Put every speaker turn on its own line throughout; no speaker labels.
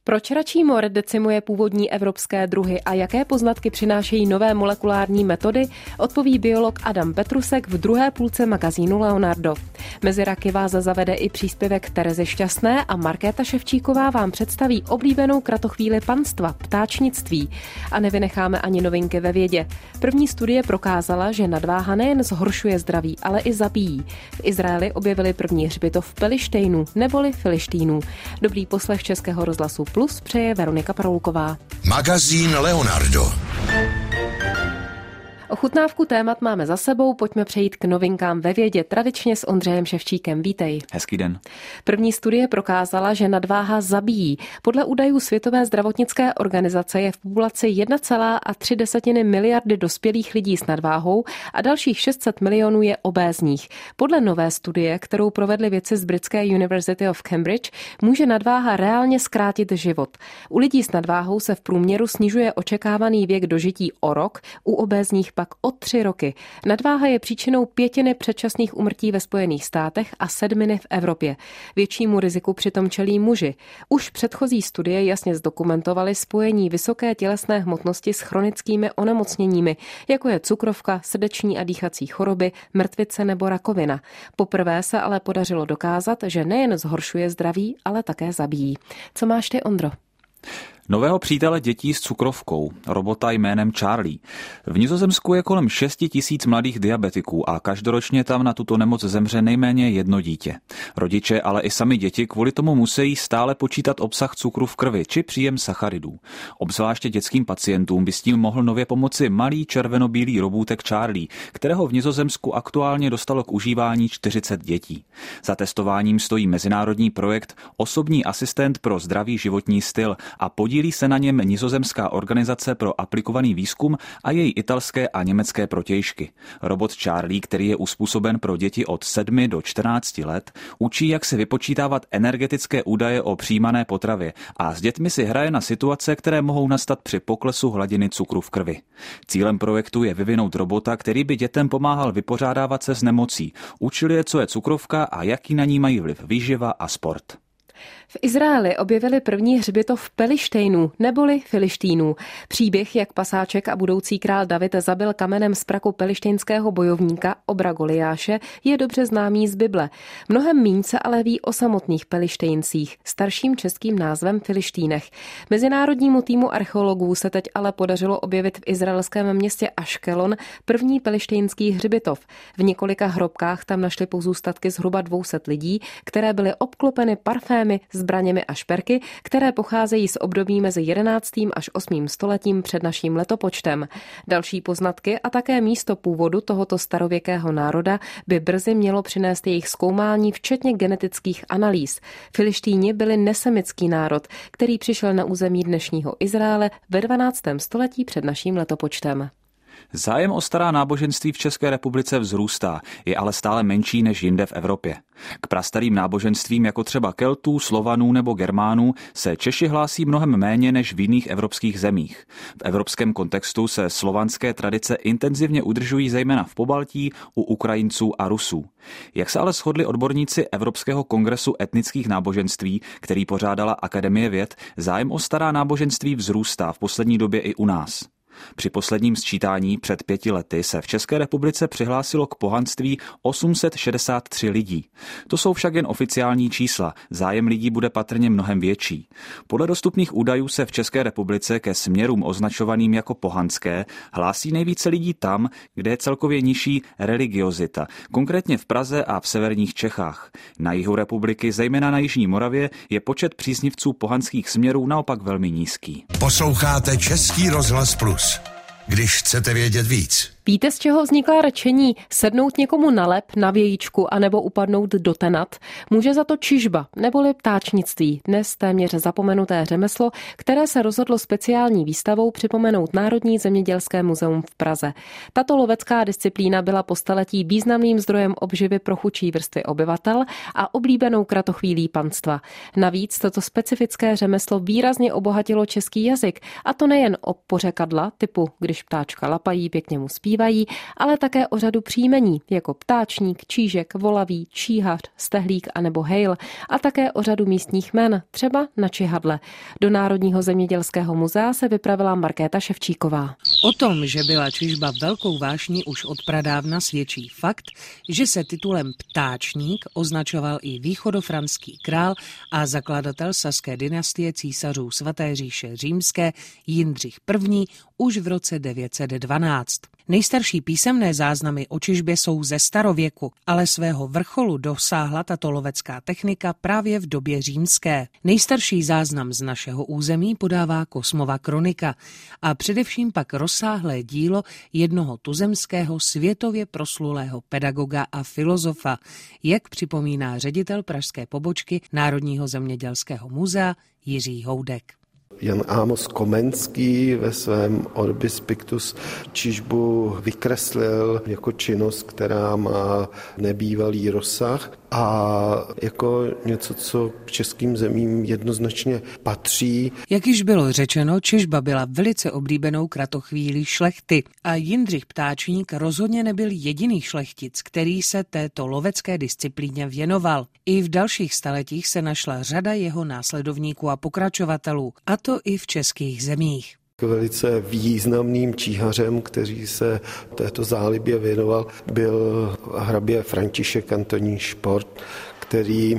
Proč račí mor decimuje původní evropské druhy a jaké poznatky přinášejí nové molekulární metody, odpoví biolog Adam Petrusek v druhé půlce magazínu Leonardo. Mezi raky vás zavede i příspěvek Terezy Šťastné a Markéta Ševčíková vám představí oblíbenou kratochvíli panstva, ptáčnictví. A nevynecháme ani novinky ve vědě. První studie prokázala, že nadváha nejen zhoršuje zdraví, ale i zabíjí. V Izraeli objevili první hřbitov Pelištejnů neboli Filištínů. Dobrý poslech Českého rozhlasu Plus přeje Veronika Paroulková.
Magazín Leonardo.
Ochutnávku témat máme za sebou, pojďme přejít k novinkám ve vědě, tradičně s Ondřejem Ševčíkem. Vítej.
Hezký den.
První studie prokázala, že nadváha zabíjí. Podle údajů Světové zdravotnické organizace je v populaci 1,3 miliardy dospělých lidí s nadváhou a dalších 600 milionů je obézních. Podle nové studie, kterou provedli vědci z britské University of Cambridge, může nadváha reálně zkrátit život. U lidí s nadváhou se v průměru snižuje očekávaný věk dožití o rok, u obézních pak o 3 roky. Nadváha je příčinou 1/5 předčasných úmrtí ve Spojených státech a 7 v Evropě. Většímu riziku přitom čelí muži. Už předchozí studie jasně zdokumentovaly spojení vysoké tělesné hmotnosti s chronickými onemocněními, jako je cukrovka, srdeční a dýchací choroby, mrtvice nebo rakovina. Poprvé se ale podařilo dokázat, že nejen zhoršuje zdraví, ale také zabíjí. Co máš ty, Ondro?
Nového přítele dětí s cukrovkou, robota jménem Charlie. V Nizozemsku je kolem 6 000 mladých diabetiků a každoročně tam na tuto nemoc zemře nejméně 1 dítě. Rodiče, ale i sami děti kvůli tomu musí stále počítat obsah cukru v krvi či příjem sacharidů. Obzvláště dětským pacientům by s tím mohl nově pomoci malý červenobílý robůtek Charlie, kterého v Nizozemsku aktuálně dostalo k užívání 40 dětí. Za testováním stojí mezinárodní projekt Osobní asistent pro zdravý životní styl a podílí se na něm nizozemská organizace pro aplikovaný výzkum a její italské a německé protějšky. Robot Charlie, který je uspůsoben pro děti od 7 do 14 let, učí, jak si vypočítávat energetické údaje o přijímané potravě a s dětmi si hraje na situace, které mohou nastat při poklesu hladiny cukru v krvi. Cílem projektu je vyvinout robota, který by dětem pomáhal vypořádávat se s nemocí, učil je, co je cukrovka a jaký na ní mají vliv výživa a sport.
V Izraeli objevili první hřbitov Pelištejnů neboli Filištínů. Příběh, jak pasáček a budoucí král David zabil kamenem z praku pelištejnského bojovníka Obra Goliáše, je dobře známý z Bible. Mnohem míň se ale ví o samotných Pelištejncích, starším českým názvem Filištínech. Mezinárodnímu týmu archeologů se teď ale podařilo objevit v izraelském městě Aškelon první pelištejnský hřbitov. V několika hrobkách tam našli pozůstatky zhruba 200 lidí, které byly obklopeny parfémy, zbraněmi a šperky, které pocházejí z období mezi 11. až 8. stoletím před naším letopočtem. Další poznatky a také místo původu tohoto starověkého národa by brzy mělo přinést jejich zkoumání, včetně genetických analýz. Filištíni byli nesemický národ, který přišel na území dnešního Izraele ve 12. století před naším letopočtem.
Zájem o stará náboženství v České republice vzrůstá, je ale stále menší než jinde v Evropě. K prastarým náboženstvím jako třeba Keltů, Slovanů nebo Germánů se Češi hlásí mnohem méně než v jiných evropských zemích. V evropském kontextu se slovanské tradice intenzivně udržují zejména v Pobaltí, u Ukrajinců a Rusů. Jak se ale shodli odborníci Evropského kongresu etnických náboženství, který pořádala Akademie věd, zájem o stará náboženství vzrůstá v poslední době i u nás. Při posledním sčítání před 5 lety se v České republice přihlásilo k pohanství 863 lidí. To jsou však jen oficiální čísla, zájem lidí bude patrně mnohem větší. Podle dostupných údajů se v České republice ke směrům označovaným jako pohanské hlásí nejvíce lidí tam, kde je celkově nižší religiozita, konkrétně v Praze a v severních Čechách. Na jihu republiky, zejména na jižní Moravě, je počet příznivců pohanských směrů naopak velmi nízký.
Posloucháte Český rozhlas Plus. Když chcete vědět víc.
Víte, z čeho vznikla rčení sednout někomu na lep, na vějíčku anebo upadnout do tenat? Může za to čižba neboli ptáčnictví, dnes téměř zapomenuté řemeslo, které se rozhodlo speciální výstavou připomenout Národní zemědělské muzeum v Praze. Tato lovecká disciplína byla po staletí významným zdrojem obživy pro chudší vrstvy obyvatel a oblíbenou kratochvílí panstva. Navíc toto specifické řemeslo výrazně obohatilo český jazyk, a to nejen o pořekadla typu když ptáčka lapají, pěkně mu zpívají, zpívají, ale také o řadu příjmení, jako ptáčník, čížek, volavý, číhař, stehlík anebo hejl, a také o řadu místních jmen, třeba na Čihadle. Do Národního zemědělského muzea se vypravila Markéta Ševčíková.
O tom, že byla čižba velkou vášní už od pradávna, svědčí fakt, že se titulem ptáčník označoval i východofranský král a zakladatel saské dynastie císařů Svaté říše římské Jindřich I. už v roce 912. Nejstarší písemné záznamy o čižbě jsou ze starověku, ale svého vrcholu dosáhla tato lovecká technika právě v době římské. Nejstarší záznam z našeho území podává Kosmova kronika a především pak rozsáhlé dílo jednoho tuzemského světově proslulého pedagoga a filozofa, jak připomíná ředitel pražské pobočky Národního zemědělského muzea Jiří Houdek.
Jan Amos Komenský ve svém Orbis Pictus čižbu vykreslil jako činnost, která má nebývalý rozsah a jako něco, co k českým zemím jednoznačně patří.
Jak již bylo řečeno, čižba byla velice oblíbenou kratochvílí šlechty a Jindřich Ptáčník rozhodně nebyl jediný šlechtic, který se této lovecké disciplíně věnoval. I v dalších staletích se našla řada jeho následovníků a pokračovatelů, a to i v českých zemích.
Velice významným číhařem, který se této zálibě věnoval, byl hrabě František Antonín Šport, který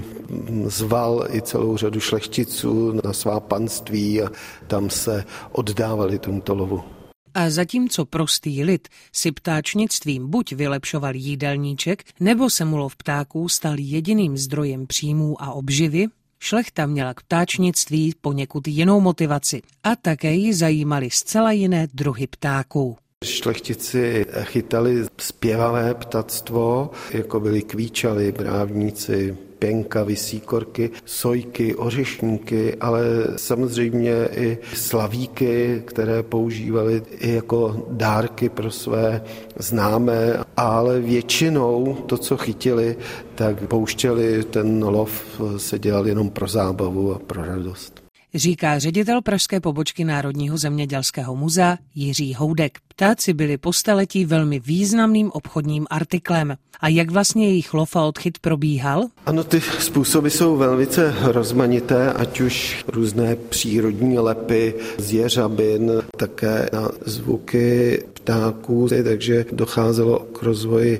zval i celou řadu šlechticů na svá panství a tam se oddávali tomuto lovu.
A zatímco prostý lid si ptáčnictvím buď vylepšoval jídelníček, nebo se mu lov ptáků stal jediným zdrojem příjmů a obživy, šlechta měla k ptáčnictví poněkud jinou motivaci a také ji zajímaly zcela jiné druhy ptáků.
Šlechtici chytali zpěvavé ptactvo, jako byli kvíčaly, brávníci, pěnkavy, síkorky, sojky, ořešníky, ale samozřejmě i slavíky, které používali i jako dárky pro své známé, ale většinou to, co chytili, tak pouštěli, ten lov se dělal jenom pro zábavu a pro radost.
Říká ředitel pražské pobočky Národního zemědělského muzea Jiří Houdek. Ptáci byli po staletí velmi významným obchodním artiklem. A jak vlastně jejich lov a odchyt probíhal?
Ano, ty způsoby jsou velice rozmanité, ať už různé přírodní lepy z jeřabin, také na zvuky ptáků, takže docházelo k rozvoji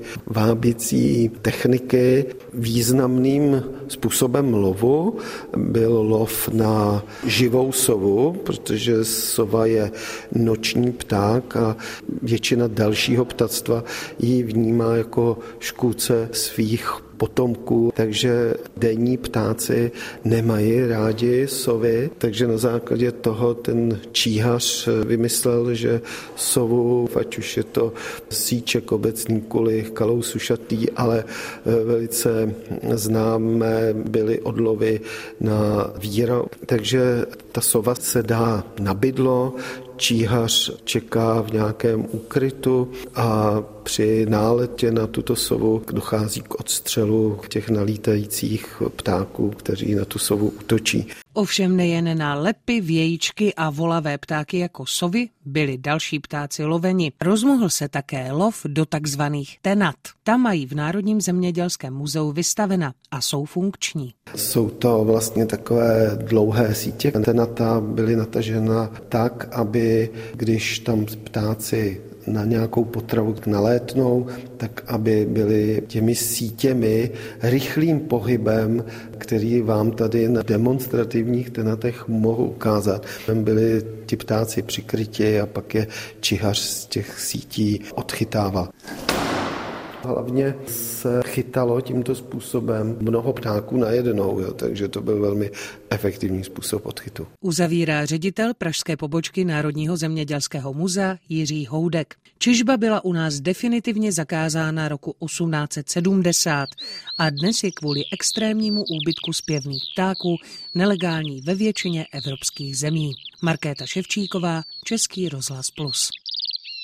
vábicí techniky. Významným způsobem lovu byl lov na živou sovu, protože sova je noční pták a většina dalšího ptactva ji vnímá jako škůdce svých potomků, takže denní ptáci nemají rádi sovy, takže na základě toho ten číhař vymyslel, že sovu, ať už je to síček, obecný kulich, kalous ušatý, ale velice známé byly odlovy na víra, takže ta sova se dá na bydlo, číhař čeká v nějakém úkrytu a při náletě na tuto sovu dochází k odstřelu těch nalítajících ptáků, kteří na tu sovu útočí.
Ovšem nejen na lepy, vějíčky a volavé ptáky jako sovy byli další ptáci loveni. Rozmohl se také lov do takzvaných tenat. Tam mají v Národním zemědělském muzeu vystavena a jsou funkční.
Jsou to vlastně takové dlouhé sítě. Tenata byly natažena tak, aby když tam ptáci na nějakou potravu nalétnou, tak aby byly těmi sítěmi rychlým pohybem, který vám tady na demonstrativních tenatech mohu ukázat. Byli ti ptáci přikryti a pak je čihař z těch sítí odchytával. Hlavně se chytalo tímto způsobem mnoho ptáků najednou, takže to byl velmi efektivní způsob odchytu.
Uzavírá ředitel pražské pobočky Národního zemědělského muzea Jiří Houdek. Čižba byla u nás definitivně zakázána roku 1870 a dnes je kvůli extrémnímu úbytku zpěvných ptáků nelegální ve většině evropských zemí. Markéta Ševčíková, Český rozhlas Plus.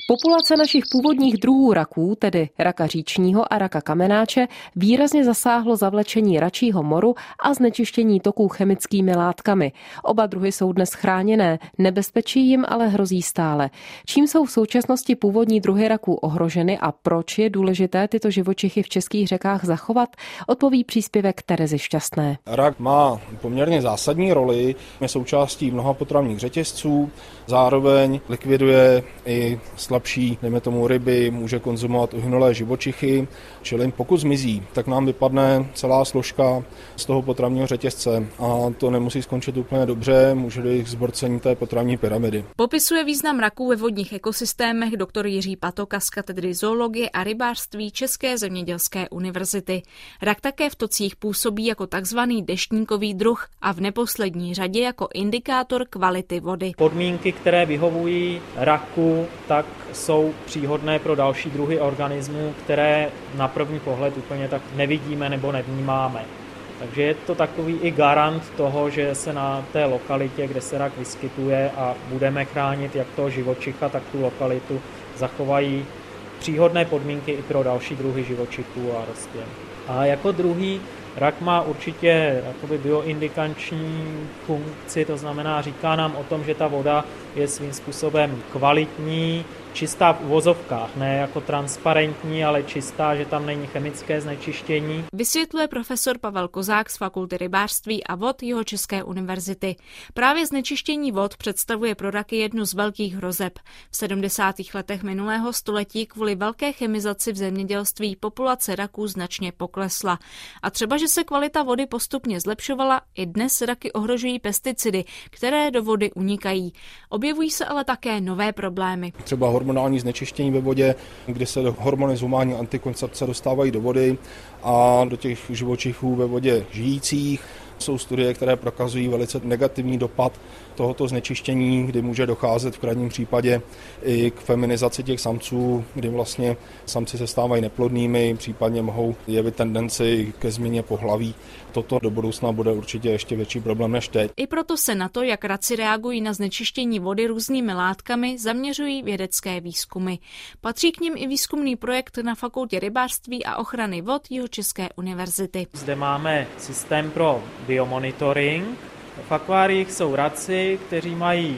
Populace našich původních druhů raků, tedy raka říčního a raka kamenáče, výrazně zasáhlo zavlečení račího moru a znečištění toků chemickými látkami. Oba druhy jsou dnes chráněné, nebezpečí jim ale hrozí stále. Čím jsou v současnosti původní druhy raků ohroženy a proč je důležité tyto živočichy v českých řekách zachovat, odpoví příspěvek Terezy Šťastné.
Rak má poměrně zásadní roli, je součástí mnoha potravních řetězců, zároveň likviduje i slabší, dejme tomu ryby, může konzumovat uhynulé živočichy, čili pokud zmizí, tak nám vypadne celá složka z toho potravního řetězce a to nemusí skončit úplně dobře, může dojít k zborcení té potravní pyramidy.
Popisuje význam raků ve vodních ekosystémech doktor Jiří Patoka z katedry zoologie a rybářství České zemědělské univerzity. Rak také v tocích působí jako takzvaný deštníkový druh a v neposlední řadě jako indikátor kvality vody.
Podmínky, které vyhovují raku, tak jsou příhodné pro další druhy organismů, které na první pohled úplně tak nevidíme nebo nevnímáme. Takže je to takový i garant toho, že se na té lokalitě, kde se rak vyskytuje a budeme chránit jak toho živočicha, tak tu lokalitu, zachovají příhodné podmínky i pro další druhy živočichů a rostlin. A jako druhý, rak má určitě bioindikační funkci, to znamená, říká nám o tom, že ta voda je svým způsobem kvalitní, čistá v uvozovkách, ne jako transparentní, ale čistá, že tam není chemické znečištění.
Vysvětluje profesor Pavel Kozák z Fakulty rybářství a vod Jihočeské univerzity. Právě znečištění vod představuje pro raky jednu z velkých hrozeb. V 70. letech minulého století kvůli velké chemizaci v zemědělství populace raků značně poklesla. A třeba, že se kvalita vody postupně zlepšovala, i dnes raky ohrožují pesticidy, které do vody unikají. Objevují se ale také nové problémy.
Třeba hormonální znečištění ve vodě, kdy se hormony z humánní antikoncepce dostávají do vody a do těch živočichů ve vodě žijících. Jsou studie, které prokazují velice negativní dopad tohoto znečištění, kdy může docházet v krajním případě i k feminizaci těch samců, kdy vlastně samci se stávají neplodnými, případně mohou jevit tendenci ke změně pohlaví. Toto do budoucna bude určitě ještě větší problém než teď.
I proto se na to, jak raci reagují na znečištění vody různými látkami, zaměřují vědecké výzkumy. Patří k nim i výzkumný projekt na Fakultě rybářství a ochrany vod Jihočeské univerzity.
Zde máme systém pro biomonitoring. V akváriích jsou raci, kteří mají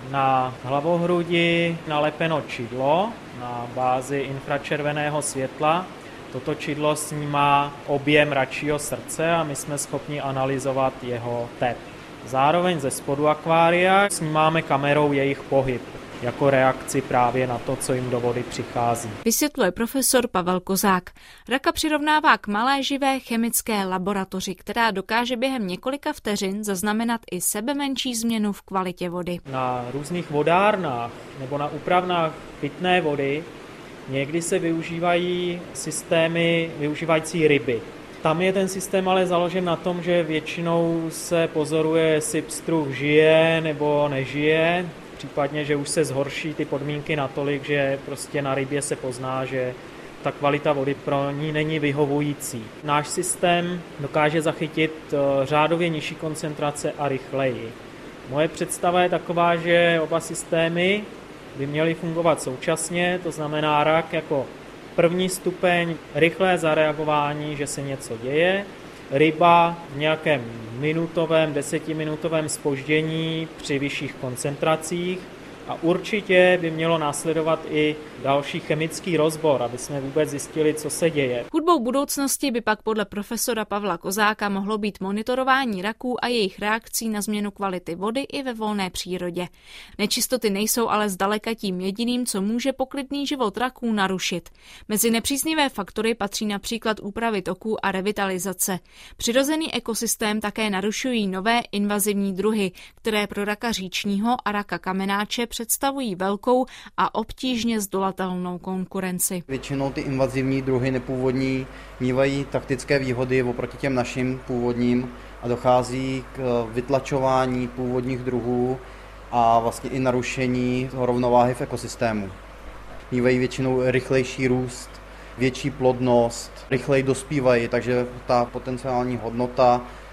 na hlavohrudi nalepeno čidlo na bázi infračerveného světla. Toto čidlo snímá objem račího srdce a my jsme schopni analyzovat jeho tep. Zároveň ze spodu akvária snímáme kamerou jejich pohyb, jako reakci právě na to, co jim do vody přichází.
Vysvětluje profesor Pavel Kozák. Raka přirovnává k malé živé chemické laboratoři, která dokáže během několika vteřin zaznamenat i sebemenší změnu v kvalitě vody.
Na různých vodárnách nebo na úpravnách pitné vody někdy se využívají systémy využívající ryby. Tam je ten systém ale založen na tom, že většinou se pozoruje, jestli pstruh žije nebo nežije, případně, že už se zhorší ty podmínky natolik, že prostě na rybě se pozná, že ta kvalita vody pro ní není vyhovující. Náš systém dokáže zachytit řádově nižší koncentrace a rychleji. Moje představa je taková, že oba systémy by měly fungovat současně, to znamená rak jako první stupeň, rychlé zareagování, že se něco děje, ryba v nějakém minutovém, 10minutovém zpoždění při vyšších koncentracích a určitě by mělo následovat i další chemický rozbor, aby jsme vůbec zjistili, co se děje.
Hudbou budoucnosti by pak podle profesora Pavla Kozáka mohlo být monitorování raků a jejich reakcí na změnu kvality vody i ve volné přírodě. Nečistoty nejsou ale zdaleka tím jediným, co může poklidný život raků narušit. Mezi nepříznivé faktory patří například úpravy toků a revitalizace. Přirozený ekosystém také narušují nové invazivní druhy, které pro raka říčního a raka kamenáče představují velkou a obtížně zdolatelnou konkurenci.
Většinou ty invazivní druhy nepůvodní mívají taktické výhody oproti těm našim původním a dochází k vytlačování původních druhů a vlastně i narušení rovnováhy v ekosystému. Mívají většinou rychlejší růst, větší plodnost, rychleji dospívají, takže ta potenciální hodnota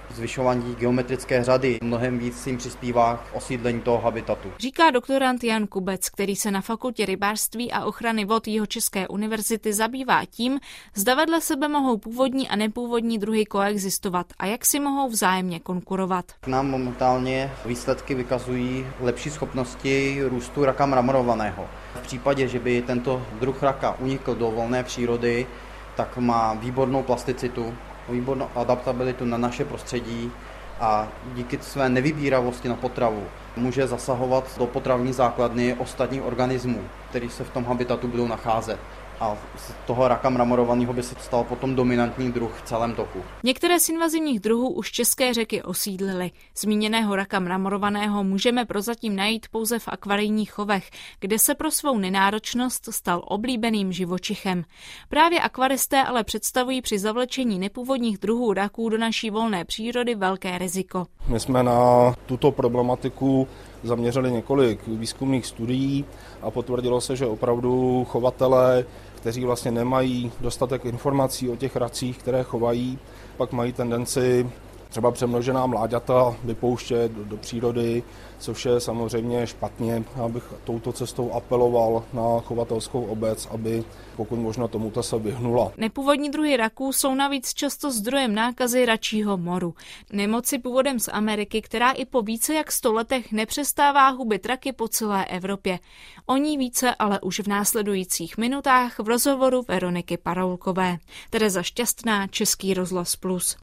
zvyšování geometrické řady mnohem víc jim přispívá k osídlení toho habitatu.
Říká doktorand Jan Kubec, který se na Fakultě rybářství a ochrany vod Jihočeské univerzity zabývá tím, zda vedle sebe mohou původní a nepůvodní druhy koexistovat a jak si mohou vzájemně konkurovat.
Nám momentálně výsledky vykazují lepší schopnosti růstu raka mramorovaného. V případě, že by tento druh raka unikl do volné přírody, tak má výbornou plasticitu, výbornou adaptabilitu na naše prostředí a díky své nevybíravosti na potravu může zasahovat do potravní základny ostatních organismů, které se v tom habitatu budou nacházet. A z toho raka mramorovaného by se stal potom dominantní druh v celém toku.
Některé z invazivních druhů už české řeky osídlily. Zmíněného raka mramorovaného můžeme prozatím najít pouze v akvarijních chovech, kde se pro svou nenáročnost stal oblíbeným živočichem. Právě akvaristé ale představují při zavlečení nepůvodních druhů raků do naší volné přírody velké riziko.
My jsme na tuto problematiku zaměřili několik výzkumných studií a potvrdilo se, že opravdu chovatelé, kteří vlastně nemají dostatek informací o těch racích, které chovají, pak mají tendenci třeba přemnožená mláďata vypouštět do přírody, což je samozřejmě špatně. Já bych touto cestou apeloval na chovatelskou obec, aby pokud možno tomuto se vyhnula.
Nepůvodní druhy raků jsou navíc často zdrojem nákazy račího moru. Nemoci původem z Ameriky, která i po více jak 100 letech nepřestává hubit raky po celé Evropě. O ní více ale už v následujících minutách v rozhovoru Veroniky Paroulkové. Tereza Šťastná, Český rozhlas Plus.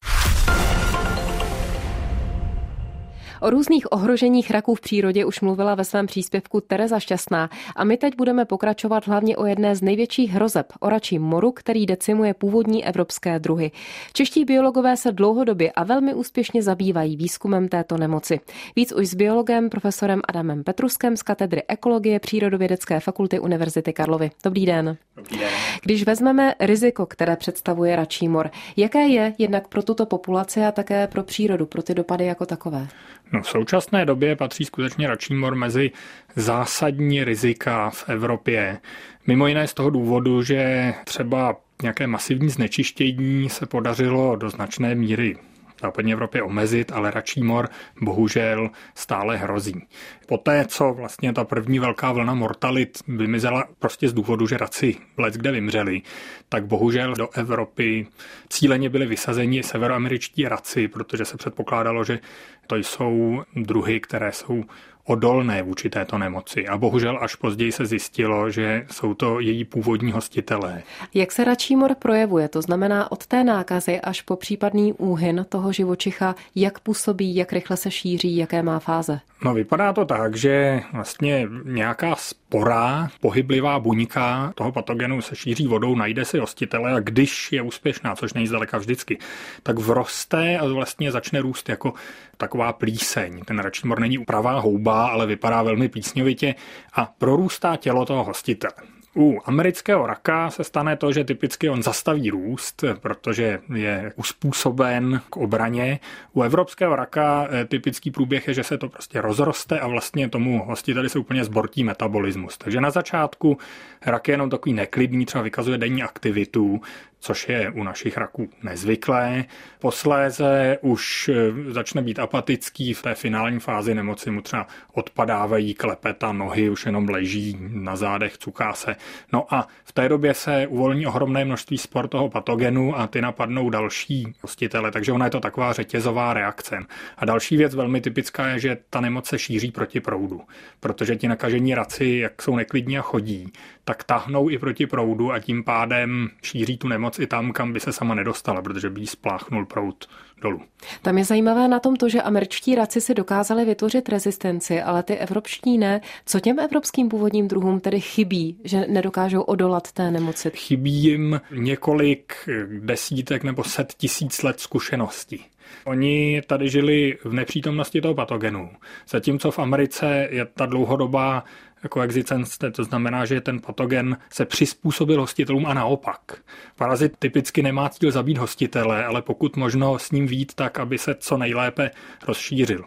O různých ohroženích raků v přírodě už mluvila ve svém příspěvku Tereza Šťastná a my teď budeme pokračovat hlavně o jedné z největších hrozeb, o račím moru, který decimuje původní evropské druhy. Čeští biologové se dlouhodobě a velmi úspěšně zabývají výzkumem této nemoci. Víc už s biologem profesorem Adamem Petruskem z katedry ekologie Přírodovědecké fakulty Univerzity Karlovy. Dobrý den.
Dobrý den.
Když vezmeme riziko, které představuje račí mor, jaké je jednak pro tuto populaci a také pro přírodu, pro ty dopady jako takové?
No, v současné době patří skutečně račí mor mezi zásadní rizika v Evropě. Mimo jiné z toho důvodu, že třeba nějaké masivní znečištění se podařilo do značné míry v západní Evropě omezit, ale račí mor bohužel stále hrozí. Poté, co vlastně ta první velká vlna mortalit vymizela prostě z důvodu, že raci leckde vymřeli, tak bohužel do Evropy cíleně byli vysazeni severoameričtí raci, protože se předpokládalo, že to jsou druhy, které jsou odolné vůči této nemoci. A bohužel až později se zjistilo, že jsou to její původní hostitelé.
Jak se račí mor projevuje? To znamená od té nákazy až po případný úhyn toho živočicha, jak působí, jak rychle se šíří, jaké má fáze?
No, vypadá to tak, že vlastně nějaká spora, pohyblivá buňka toho patogenu se šíří vodou, najde si hostitele a když je úspěšná, což není zdaleka vždycky, tak vroste a vlastně začne růst jako taková plíseň. Ten račí mor není pravá houba, ale vypadá velmi plísňovitě a prorůstá tělo toho hostitele. U amerického raka se stane to, že typicky on zastaví růst, protože je uspůsoben k obraně. U evropského raka typický průběh je, že se to prostě rozroste a vlastně tomu hostiteli se úplně zbortí metabolismus. Takže na začátku rak je jenom takový neklidný, třeba vykazuje denní aktivitu, což je u našich raků nezvyklé. Posléze už začne být apatický, v té finální fázi nemoci mu třeba odpadávají klepeta, nohy už jenom leží na zádech, cuká se. No a v té době se uvolní ohromné množství spor toho patogenu a ty napadnou další hostitele, takže ona je to taková řetězová reakce. A další věc velmi typická je, že ta nemoc se šíří proti proudu, protože ti nakažení raci, jak jsou neklidní a chodí, tak tahnou i proti proudu a tím pádem šíří tu nemoc i tam, kam by se sama nedostala, protože by jí spláchnul proud dolů.
Tam je zajímavé na tom to, že američtí raci si dokázali vytvořit rezistenci, ale ty evropští ne. Co těm evropským původním druhům tedy chybí, že nedokážou odolat té nemoci?
Chybí jim několik desítek nebo 100 000 let zkušeností. Oni tady žili v nepřítomnosti toho patogenu, zatímco v Americe je ta dlouhodobá koexistence, to znamená, že ten patogen se přizpůsobil hostitelům a naopak. Parazit typicky nemá cíl zabít hostitele, ale pokud možno s ním vyjít tak, aby se co nejlépe rozšířil.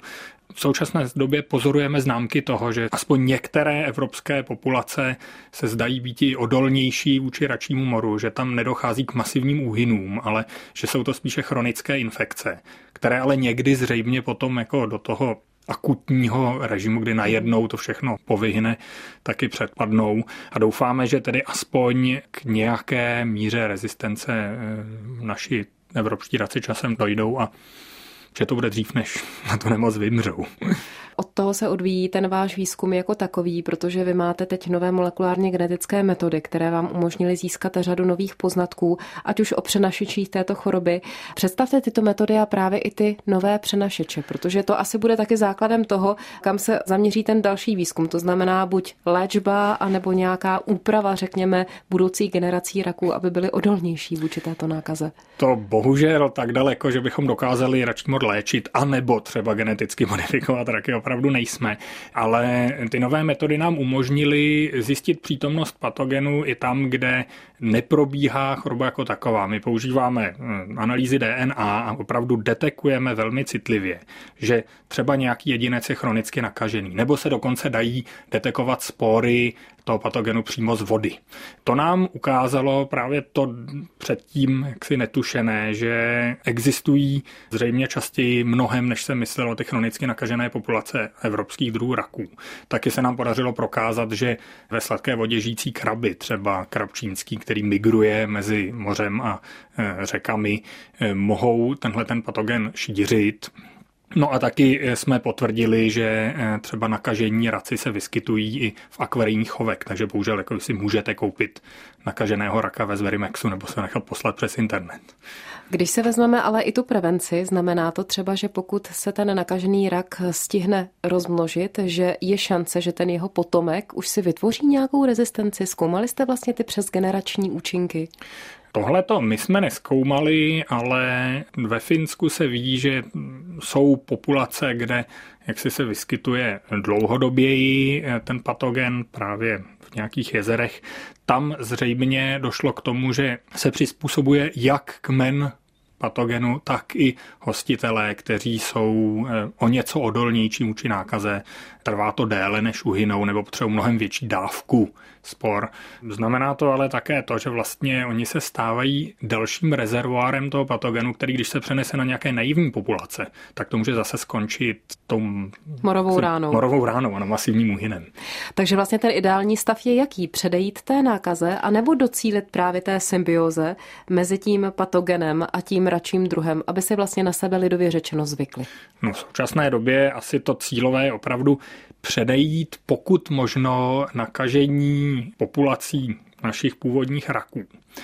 v současné době pozorujeme známky toho, že aspoň některé evropské populace se zdají být i odolnější vůči račímu moru, že tam nedochází k masivním úhynům, ale že jsou to spíše chronické infekce, které ale někdy zřejmě potom jako do toho akutního režimu, kdy najednou to všechno povyhne, taky předpadnou a doufáme, že tedy aspoň k nějaké míře rezistence naši evropští raci časem dojdou a že to bude dřív, než na tu nemoc vymřou.
Od toho se odvíjí ten váš výzkum jako takový, protože vy máte teď nové molekulárně genetické metody, které vám umožnily získat řadu nových poznatků, ať už o přenašečích této choroby. Představte tyto metody a právě i ty nové přenašeče, protože to asi bude taky základem toho, kam se zaměří ten další výzkum. To znamená buď léčba, anebo nějaká úprava, řekněme, budoucích generací raků, aby byly odolnější vůči této nákaze.
To bohužel tak daleko, že bychom dokázali račí mor léčit, anebo třeba geneticky modifikovat raky, opravdu nejsme, ale ty nové metody nám umožnily zjistit přítomnost patogenu i tam, kde neprobíhá choroba jako taková. My používáme analýzy DNA a opravdu detekujeme velmi citlivě, že třeba nějaký jedinec je chronicky nakažený, nebo se dokonce dají detekovat spory toho patogenu přímo z vody. To nám ukázalo právě to předtím jaksi netušené, že existují zřejmě častěji mnohem, než se myslelo, ty chronicky nakažené populace evropských druhů raků. Taky se nám podařilo prokázat, že ve sladké vodě žijící kraby, třeba krab čínský, který migruje mezi mořem a řekami, mohou tenhle ten patogen šířit. No a taky jsme potvrdili, že třeba nakažení raci se vyskytují i v akvarijních chovech, takže bohužel jako si můžete koupit nakaženého raka ve Zverimexu nebo se nechat poslat přes internet.
Když se vezmeme ale i tu prevenci, znamená to třeba, že pokud se ten nakažený rak stihne rozmnožit, že je šance, že ten jeho potomek už si vytvoří nějakou rezistenci. Zkoumali jste vlastně ty přesgenerační účinky?
Tohleto my jsme nezkoumali, ale ve Finsku se ví, že jsou populace, kde jaksi se vyskytuje dlouhodoběji ten patogen právě v nějakých jezerech. Tam zřejmě došlo k tomu, že se přizpůsobuje jak kmen patogenu, tak i hostitelé, kteří jsou o něco odolnější vůči nákaze. Trvá to déle, než uhynou, nebo potřebují mnohem větší dávku spor. Znamená to ale také to, že vlastně oni se stávají dalším rezervoárem toho patogenu, který když se přenese na nějaké naivní populace, tak to může zase skončit tou
morovou
ránou a masivním úhynem.
Takže vlastně ten ideální stav je jaký? Předejít té nákaze anebo docílit právě té symbioze mezi tím patogenem a tím račím druhem, aby si vlastně na sebe lidově řečeno zvykli?
No, v současné době asi to cílové je opravdu předejít pokud možno nakažení populací našich původních raků.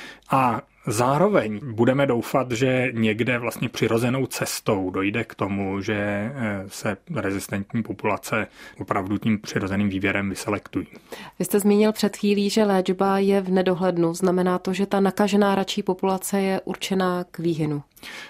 A zároveň budeme doufat, že někde vlastně přirozenou cestou dojde k tomu, že se rezistentní populace opravdu tím přirozeným výběrem vyselektují.
Vy jste zmínil před chvílí, že léčba je v nedohlednu. Znamená to, že ta nakažená račí populace je určená k výhynu?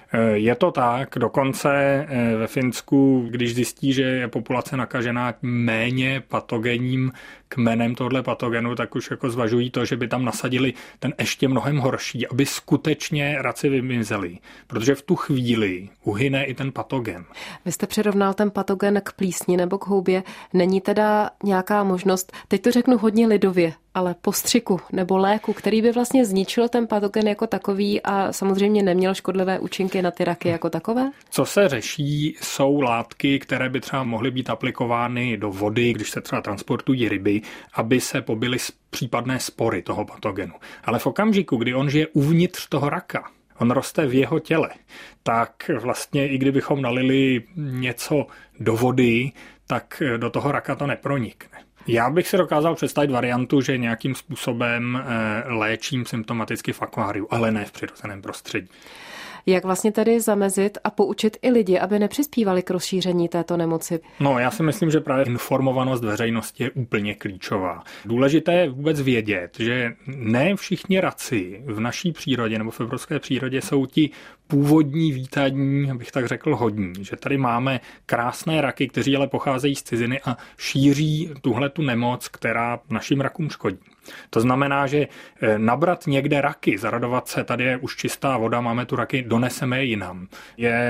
Je to tak, dokonce ve Finsku, když zjistí, že je populace nakažená méně patogenním kmenem tohle patogenu, tak už jako zvažují to, že by tam nasadili ten ještě mnohem horší, aby skutečně raci vymizely, protože v tu chvíli uhyne i ten patogen.
Vy jste přirovnal ten patogen k plísni nebo k houbě. Není teda nějaká možnost, teď to řeknu hodně lidově, ale postřiku nebo léku, který by vlastně zničil ten patogen jako takový a samozřejmě neměl škodlivé účinky na ty raky jako takové?
Co se řeší, jsou látky, které by třeba mohly být aplikovány do vody, když se třeba transportují ryby, aby se pobily případné spory toho patogenu. Ale v okamžiku, kdy on žije uvnitř toho raka, on roste v jeho těle, tak vlastně i kdybychom nalili něco do vody, tak do toho raka to nepronikne. Já bych si dokázal představit variantu, že nějakým způsobem léčím symptomaticky v akváriu, ale ne v přirozeném prostředí.
Jak vlastně tedy zamezit a poučit i lidi, aby nepřispívali k rozšíření této nemoci?
No, já si myslím, že právě informovanost veřejnosti je úplně klíčová. Důležité je vůbec vědět, že ne všichni raci v naší přírodě nebo v evropské přírodě jsou ti původní, vítaní, abych tak řekl, hodní. Že tady máme krásné raky, kteří ale pocházejí z ciziny a šíří tuhletu nemoc, která našim rakům škodí. To znamená, že nabrat někde raky, zaradovat se, tady je už čistá voda, máme tu raky, doneseme je jinam, je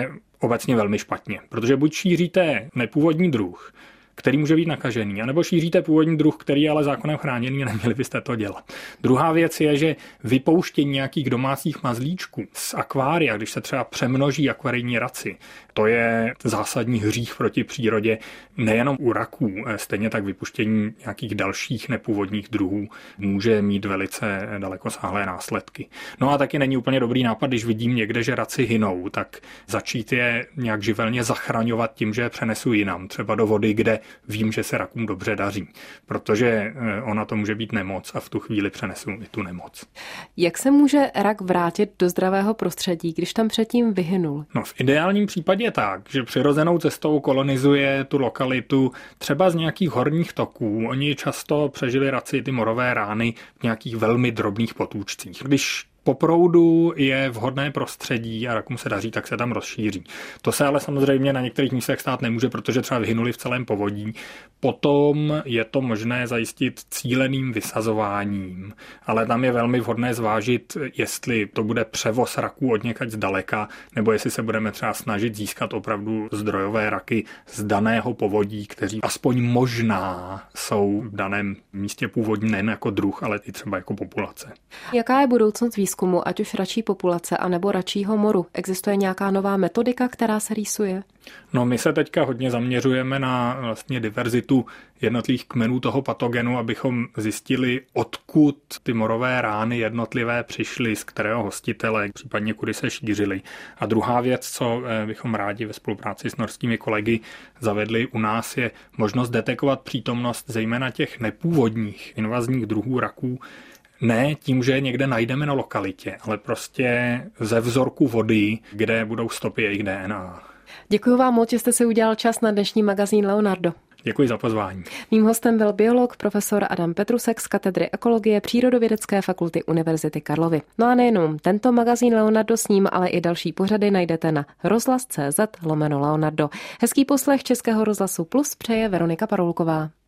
obecně velmi špatně, protože buď šíříte nepůvodní druh, který může být nakažený, anebo šíříte původní druh, který je ale zákonem chráněný a neměli byste to dělat. Druhá věc je, že vypouštění nějakých domácích mazlíčků z akvária, když se třeba přemnoží akvarijní raci, to je zásadní hřích proti přírodě, nejenom u raků, stejně tak vypuštění nějakých dalších nepůvodních druhů může mít velice dalekosáhlé následky. No a taky není úplně dobrý nápad, když vidím někde, že raci hynou, tak začít je nějak živelně zachraňovat tím, že je přenesu jinam, třeba do vody, kde vím, že se rakům dobře daří, protože ona to může být nemoc a v tu chvíli přenesu i tu nemoc.
Jak se může rak vrátit do zdravého prostředí, když tam předtím vyhynul?
No v ideálním případě tak, že přirozenou cestou kolonizuje tu lokalitu třeba z nějakých horních toků. Oni často přežili raci ty morové rány v nějakých velmi drobných potůčcích. Když po proudu je vhodné prostředí a rakům se daří, tak se tam rozšíří. To se ale samozřejmě na některých místech stát nemůže, protože třeba vyhynuli v celém povodí. Potom je to možné zajistit cíleným vysazováním, ale tam je velmi vhodné zvážit, jestli to bude převoz raků odněkať zdaleka, nebo jestli se budeme třeba snažit získat opravdu zdrojové raky z daného povodí, kteří aspoň možná jsou v daném místě původní nejen jako druh, ale i třeba jako populace.
Jaká je budoucnost výzkumu, ať už račí populace, anebo račího moru? Existuje nějaká nová metodika, která se rýsuje?
No, my se teďka hodně zaměřujeme na vlastně diverzitu jednotlivých kmenů toho patogenu, abychom zjistili, odkud ty morové rány jednotlivé přišly, z kterého hostitele, případně kudy se šířily. A druhá věc, co bychom rádi ve spolupráci s norskými kolegy zavedli u nás, je možnost detekovat přítomnost zejména těch nepůvodních invazních druhů raků, ne tím, že je někde najdeme na lokalitě, ale prostě ze vzorku vody, kde budou stopy jejich DNA.
Děkuji vám moc, že jste si udělal čas na dnešní magazín Leonardo.
Děkuji za pozvání.
Mým hostem byl biolog profesor Adam Petrusek z katedry ekologie Přírodovědecké fakulty Univerzity Karlovy. No a nejenom tento magazín Leonardo s ním, ale i další pořady najdete na rozhlas.cz/Leonardo. Hezký poslech Českého rozhlasu Plus přeje Veronika Paroulková.